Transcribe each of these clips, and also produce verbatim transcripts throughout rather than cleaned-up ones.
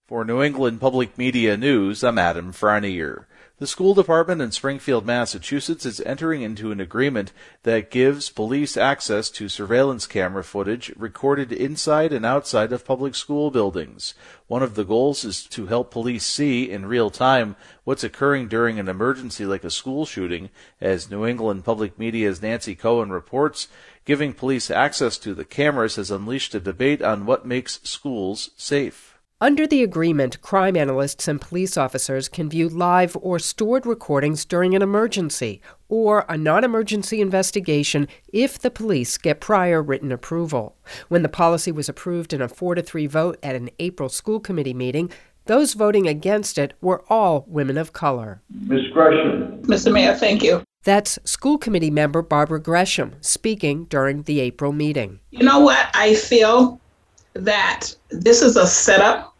For New England Public Media News, I'm Adam Frenier. The school department in Springfield, Massachusetts is entering into an agreement that gives police access to surveillance camera footage recorded inside and outside of public school buildings. One of the goals is to help police see in real time what's occurring during an emergency like a school shooting. As New England Public Media's Nancy Cohen reports, giving police access to the cameras has unleashed a debate on what makes schools safe. Under the agreement, crime analysts and police officers can view live or stored recordings during an emergency or a non-emergency investigation if the police get prior written approval. When the policy was approved in a four to three vote at an April school committee meeting, those voting against it were all women of color. Miz Gresham. Mister Mayor, thank you. That's school committee member Barbara Gresham speaking during the April meeting. You know what? I feel that this is a setup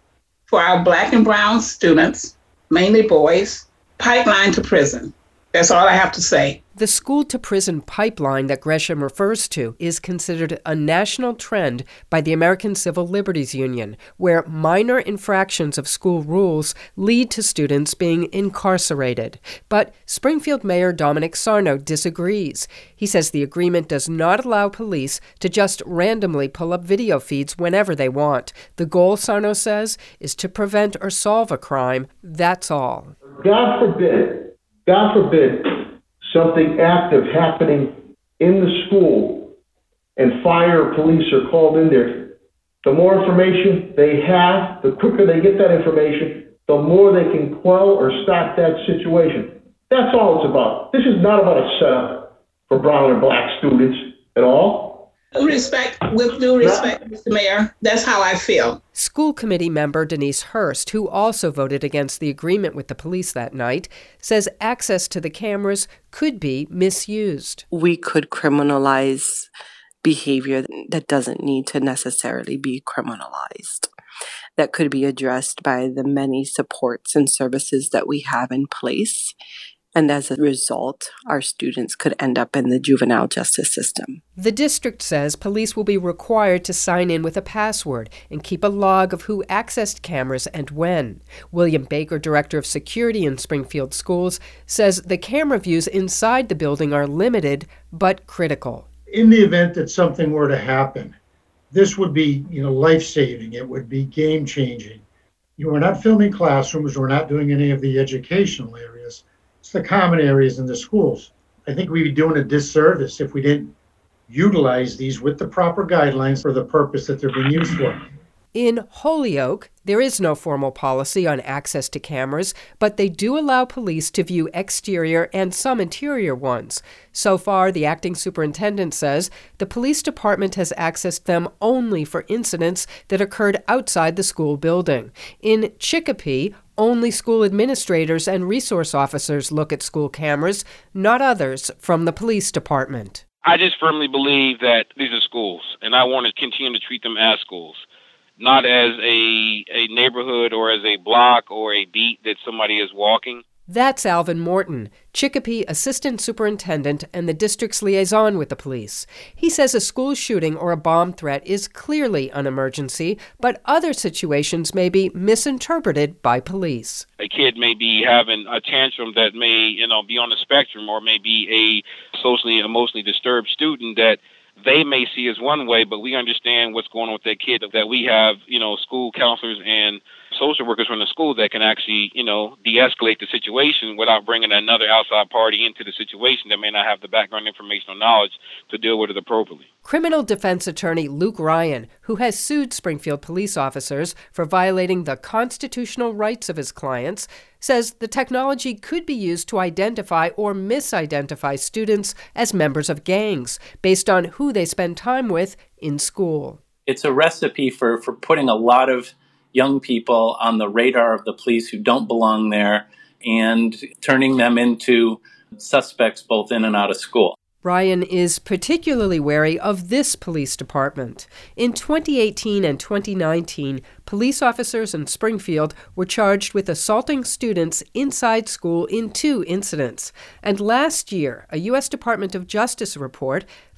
for our black and brown students, mainly boys, pipeline to prison. That's all I have to say. The school-to-prison pipeline that Gresham refers to is considered a national trend by the American Civil Liberties Union, where minor infractions of school rules lead to students being incarcerated. But Springfield Mayor Dominic Sarno disagrees. He says the agreement does not allow police to just randomly pull up video feeds whenever they want. The goal, Sarno says, is to prevent or solve a crime. That's all. God forbid, God forbid, something active happening in the school and fire or police are called in there. The more information they have, the quicker they get that information, the more they can quell or stop that situation. That's all it's about. This is not about a setup for brown or black students at all. Respect, with due respect, Mister Mayor, that's how I feel. School committee member Denise Hurst, who also voted against the agreement with the police that night, says access to the cameras could be misused. We could criminalize behavior that doesn't need to necessarily be criminalized. That could be addressed by the many supports and services that we have in place. And as a result, our students could end up in the juvenile justice system. The district says police will be required to sign in with a password and keep a log of who accessed cameras and when. William Baker, director of security in Springfield Schools, says the camera views inside the building are limited but critical. In the event that something were to happen, this would be, you know, life-saving. It would be game-changing. You are not filming classrooms. We're not doing any of the educational areas. It's the common areas in the schools. I think we'd be doing a disservice if we didn't utilize these with the proper guidelines for the purpose that they're being used for. In Holyoke, there is no formal policy on access to cameras, but they do allow police to view exterior and some interior ones. So far, the acting superintendent says the police department has accessed them only for incidents that occurred outside the school building. In Chicopee, only school administrators and resource officers look at school cameras, not others from the police department. I just firmly believe that these are schools, and I want to continue to treat them as schools, not as a a neighborhood or as a block or a beat that somebody is walking. That's Alvin Morton, Chicopee Assistant Superintendent and the district's liaison with the police. He says a school shooting or a bomb threat is clearly an emergency, but other situations may be misinterpreted by police. A kid may be having a tantrum that may, you know, be on the spectrum, or may be a socially, emotionally disturbed student that they may see as one way, but we understand what's going on with that kid, that we have, you know, school counselors and social workers from the school that can actually, you know, de-escalate the situation without bringing another outside party into the situation that may not have the background information or knowledge to deal with it appropriately. Criminal defense attorney Luke Ryan, who has sued Springfield police officers for violating the constitutional rights of his clients, says the technology could be used to identify or misidentify students as members of gangs based on who they spend time with in school. It's a recipe for, for putting a lot of young people on the radar of the police who don't belong there and turning them into suspects both in and out of school. Ryan is particularly wary of this police department. In twenty eighteen and twenty nineteen, police officers in Springfield were charged with assaulting students inside school in two incidents. And last year, a U S Department of Justice report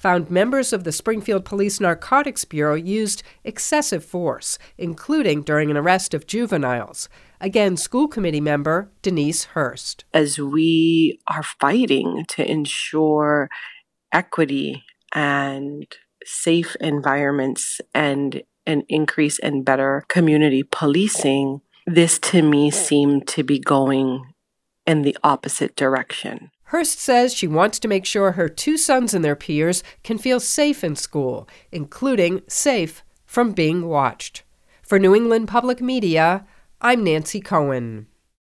found members of the Springfield Police Narcotics Bureau used excessive force, including during an arrest of juveniles. Again, school committee member Denise Hurst. As we are fighting to ensure equity and safe environments and an increase in better community policing, this to me seemed to be going in the opposite direction. Hurst says she wants to make sure her two sons and their peers can feel safe in school, including safe from being watched. For New England Public Media, I'm Nancy Cohen.